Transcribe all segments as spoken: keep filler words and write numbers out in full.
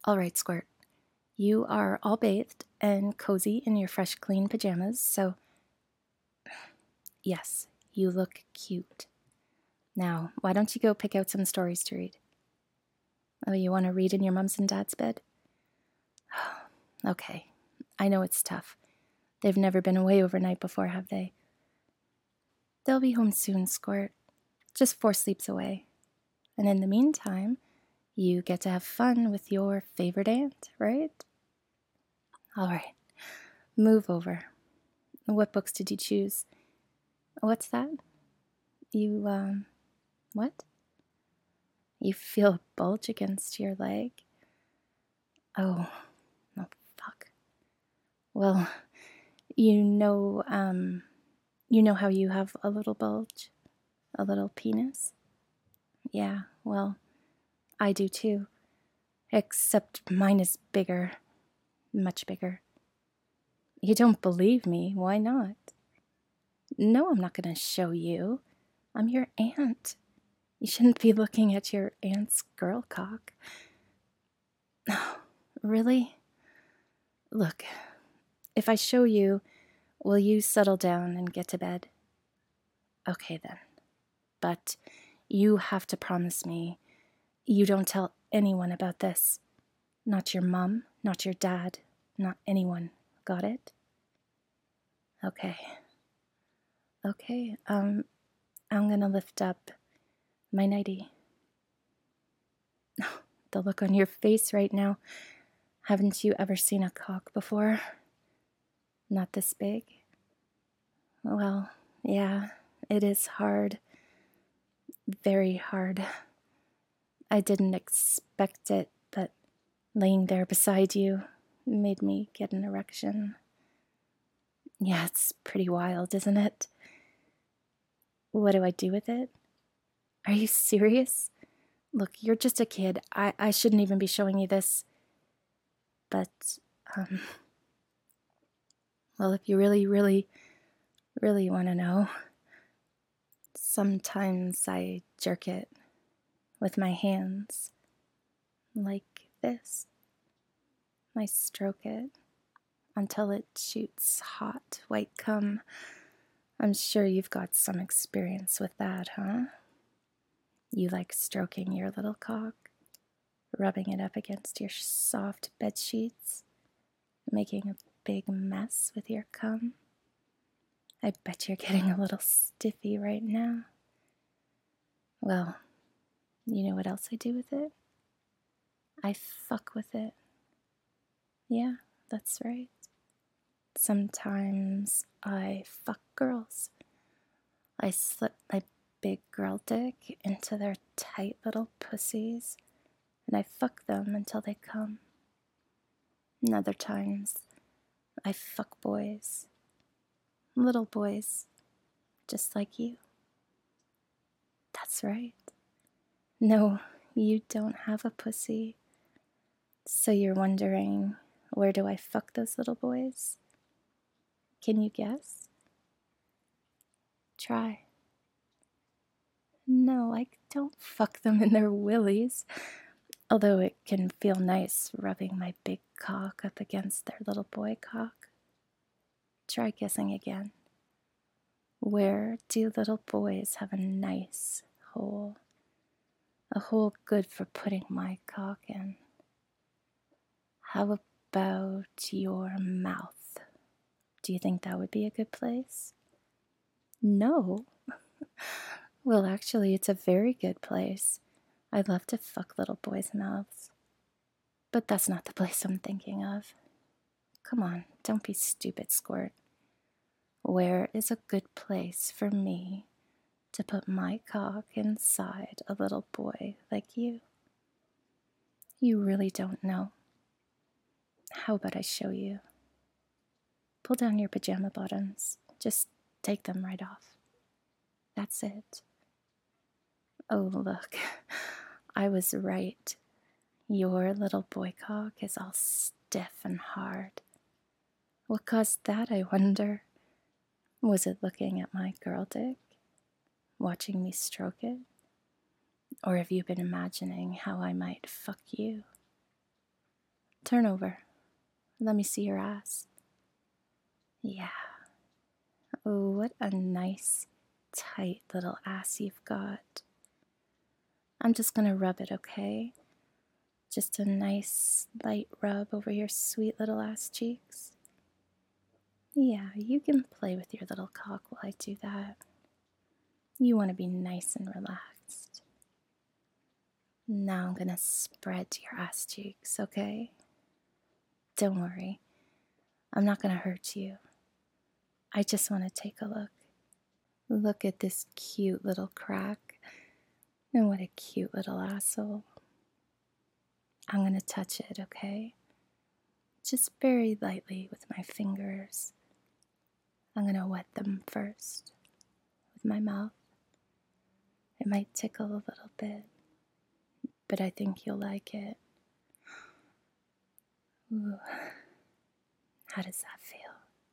All right, Squirt. You are all bathed and cozy in your fresh, clean pajamas, so yes, you look cute. Now, why don't you go pick out some stories to read? Oh, you want to read in your mom's and dad's bed? Okay, I know it's tough. They've never been away overnight before, have they? They'll be home soon, Squirt. Just four sleeps away. And in the meantime, you get to have fun with your favorite aunt, right? All right, move over. What books did you choose? What's that? You, um, what? You feel a bulge against your leg? Oh, no, fuck. Well, you know, um, you know how you have a little bulge? A little penis? Yeah, well, I do too. Except mine is bigger. Much bigger. You don't believe me, why not? No, I'm not gonna show you. I'm your aunt. You shouldn't be looking at your aunt's girl cock. Really? Look, if I show you, will you settle down and get to bed? Okay then. But you have to promise me you don't tell anyone about this. Not your mom, not your dad, not anyone. Got it? Okay. Okay, um, I'm gonna lift up my nightie. The look on your face right now. Haven't you ever seen a cock before? Not this big? Well, yeah, it is hard. Very hard. I didn't expect it, but laying there beside you made me get an erection. Yeah, it's pretty wild, isn't it? What do I do with it? Are you serious? Look, you're just a kid. I, I shouldn't even be showing you this. But, um, well, if you really, really, really want to know, sometimes I jerk it with my hands, like this. I stroke it until it shoots hot white cum. I'm sure you've got some experience with that, huh? You like stroking your little cock, rubbing it up against your soft bed sheets, making a big mess with your cum. I bet you're getting a little stiffy right now. Well, you know what else I do with it? I fuck with it. Yeah, that's right. Sometimes I fuck girls. I slip my big girl dick into their tight little pussies, and I fuck them until they come. And other times, I fuck boys. Little boys, just like you. That's right. No, you don't have a pussy. So you're wondering, where do I fuck those little boys? Can you guess? Try. No, I don't fuck them in their willies, although it can feel nice rubbing my big cock up against their little boy cock. Try guessing again. Where do little boys have a nice hole? A hole good for putting my cock in. How about your mouth? Do you think that would be a good place? No. Well, actually, it's a very good place. I love to fuck little boys' mouths. But that's not the place I'm thinking of. Come on, don't be stupid, Squirt. Where is a good place for me to put my cock inside a little boy like you? You really don't know. How about I show you? Pull down your pajama bottoms. Just take them right off. That's it. Oh, look. I was right. Your little boy cock is all stiff and hard. What caused that, I wonder? Was it looking at my girl dick? Watching me stroke it? Or have you been imagining how I might fuck you? Turn over. Let me see your ass. Yeah. Oh, what a nice, tight little ass you've got. I'm just gonna rub it, okay? Just a nice, light rub over your sweet little ass cheeks. Yeah, you can play with your little cock while I do that. You want to be nice and relaxed. Now I'm gonna spread your ass cheeks, okay? Don't worry. I'm not gonna hurt you. I just want to take a look. Look at this cute little crack. And what a cute little asshole. I'm gonna touch it, okay? Just very lightly with my fingers. I'm gonna wet them first with my mouth. It might tickle a little bit, but I think you'll like it. Ooh. How does that feel?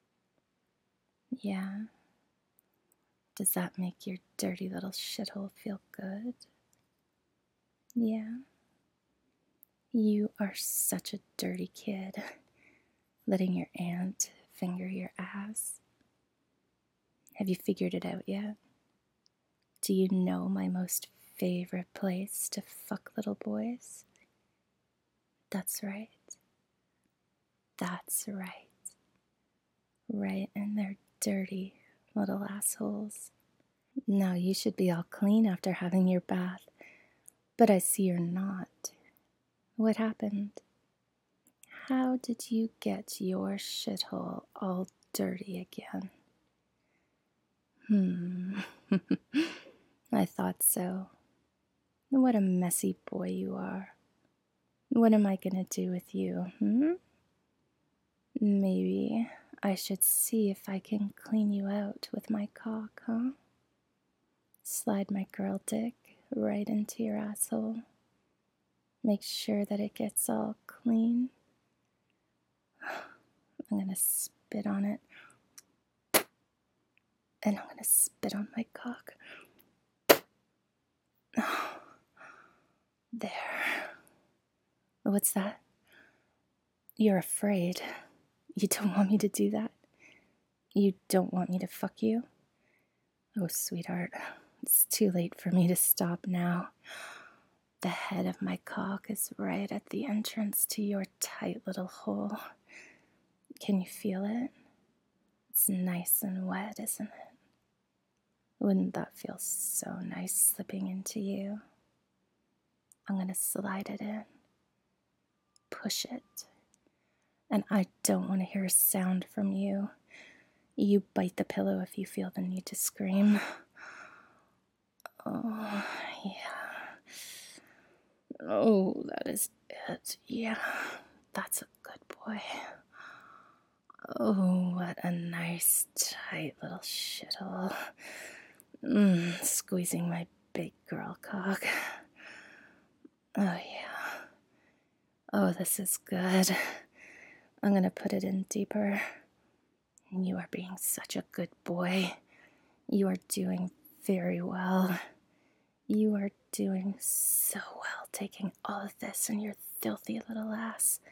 Yeah? Does that make your dirty little shithole feel good? Yeah? You are such a dirty kid, letting your aunt finger your ass. Have you figured it out yet? Do you know my most favorite place to fuck little boys? That's right. That's right. Right in their dirty little assholes. Now you should be all clean after having your bath, but I see you're not. What happened? How did you get your shithole all dirty again? Hmm. I thought so. What a messy boy you are. What am I gonna do with you, hmm? Maybe I should see if I can clean you out with my cock, huh? Slide my girl dick right into your asshole. Make sure that it gets all clean. I'm gonna spit on it. And I'm gonna spit on my cock. There. What's that? You're afraid. You don't want me to do that? You don't want me to fuck you? Oh, sweetheart, it's too late for me to stop now. The head of my cock is right at the entrance to your tight little hole. Can you feel it? It's nice and wet, isn't it? Wouldn't that feel so nice slipping into you? I'm gonna slide it in. Push it. And I don't want to hear a sound from you. You bite the pillow if you feel the need to scream. Oh, yeah. Oh, that is it. Yeah, that's a good boy. Oh, what a nice, tight little shithole. Mmm, squeezing my big girl cock. Oh, yeah. Oh, this is good. I'm gonna put it in deeper. You are being such a good boy. You are doing very well. You are doing so well taking all of this in your filthy little ass.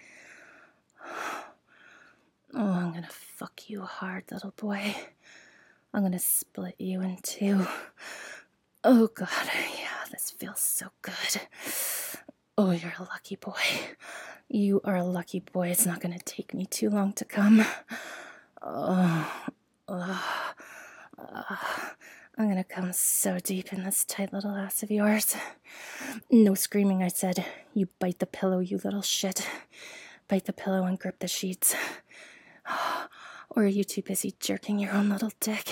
Oh, I'm gonna fuck you hard, little boy. I'm gonna split you in two. Oh, God, yeah, this feels so good. Oh, you're a lucky boy. You are a lucky boy. It's not gonna take me too long to come. Oh, oh, oh. I'm gonna come so deep in this tight little ass of yours. No screaming, I said. You bite the pillow, you little shit. Bite the pillow and grip the sheets. Or are you too busy jerking your own little dick?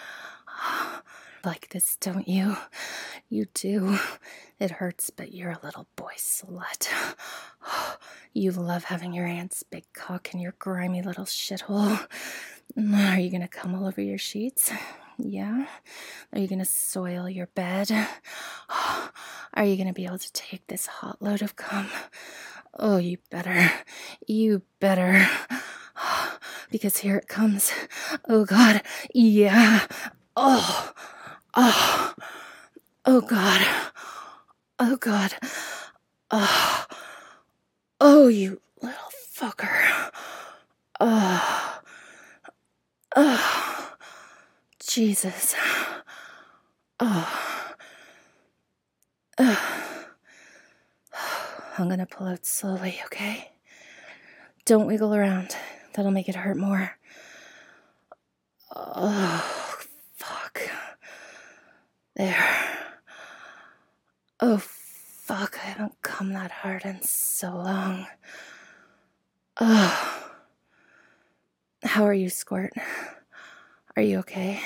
Like this, don't you? You do. It hurts, but you're a little boy slut. You love having your aunt's big cock in your grimy little shithole. Are you gonna come all over your sheets? Yeah? Are you gonna soil your bed? Are you gonna be able to take this hot load of cum? Oh, you better. You better. Because here it comes. Oh, God. Yeah. Oh. Oh. Oh, God. Oh, God. Oh. Oh, you little Motherfucker. Oh. Oh. Jesus. Oh. Oh. I'm gonna pull out slowly, okay? Don't wiggle around. That'll make it hurt more. Oh, fuck. There. Oh, fuck. I haven't come that hard in so long. Oh. How are you, Squirt? Are you okay?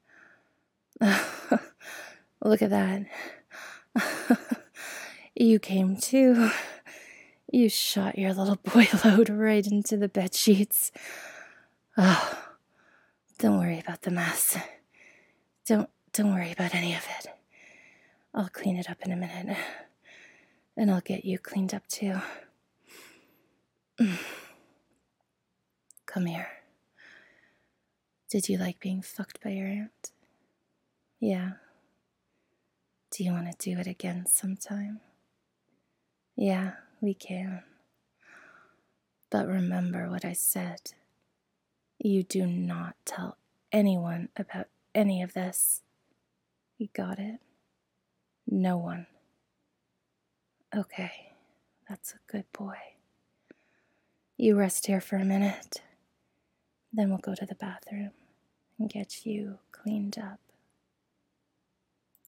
Look at that. You came too. You shot your little boy load right into the bed sheets. Oh, don't worry about the mess. Don't don't worry about any of it. I'll clean it up in a minute. And I'll get you cleaned up too. Come here. Did you like being fucked by your aunt? Yeah. Do you want to do it again sometime? Yeah, we can. But remember what I said. You do not tell anyone about any of this. You got it? No one. Okay, that's a good boy. You rest here for a minute. Then we'll go to the bathroom and get you cleaned up.